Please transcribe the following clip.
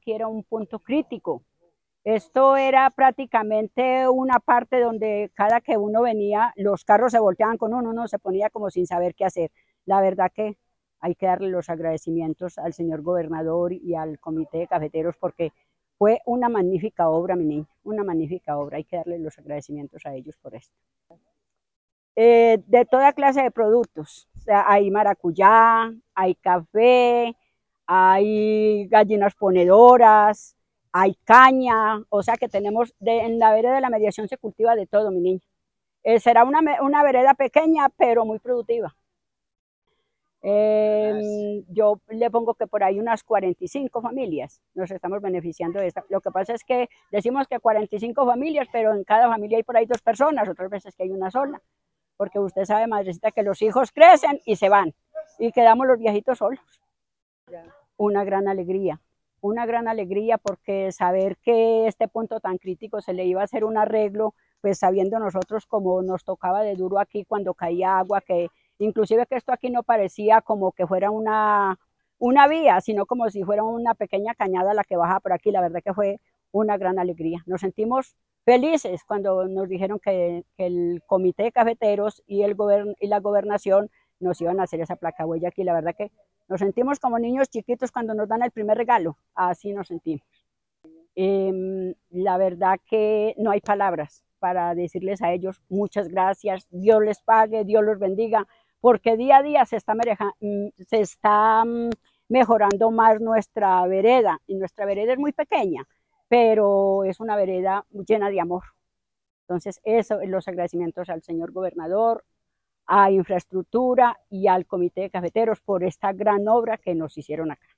aquí era un punto crítico. Esto era prácticamente una parte donde cada que uno venía, los carros se volteaban con uno se ponía como sin saber qué hacer. La verdad que hay que darle los agradecimientos al señor gobernador y al comité de cafeteros porque fue una magnífica obra, mi niña, una magnífica obra. Hay que darle los agradecimientos a ellos por esto. De toda clase de productos, o sea, hay maracuyá, hay café, hay gallinas ponedoras, hay caña, o sea que tenemos, en la vereda de la mediación se cultiva de todo, mi niña. Será una vereda pequeña, pero muy productiva. Yo le pongo que por ahí unas 45 familias nos estamos beneficiando de esta. Lo que pasa es que decimos que 45 familias, pero en cada familia hay por ahí 2 personas, otras veces que hay una sola, porque usted sabe, madrecita, que los hijos crecen y se van, y quedamos los viejitos solos. Una gran alegría porque saber que este punto tan crítico se le iba a hacer un arreglo, pues sabiendo nosotros cómo nos tocaba de duro aquí cuando caía agua, que inclusive que esto aquí no parecía como que fuera una vía, sino como si fuera una pequeña cañada la que baja por aquí. La verdad que fue una gran alegría. Nos sentimos felices cuando nos dijeron que el comité de cafeteros y la gobernación nos iban a hacer esa placa huella aquí. La verdad que nos sentimos como niños chiquitos cuando nos dan el primer regalo, así nos sentimos. La verdad que no hay palabras para decirles a ellos muchas gracias, Dios les pague, Dios los bendiga, porque día a día se está mejorando más nuestra vereda, y nuestra vereda es muy pequeña, pero es una vereda llena de amor. Entonces, eso, los agradecimientos al señor gobernador, a Infraestructura y al Comité de Cafeteros por esta gran obra que nos hicieron acá.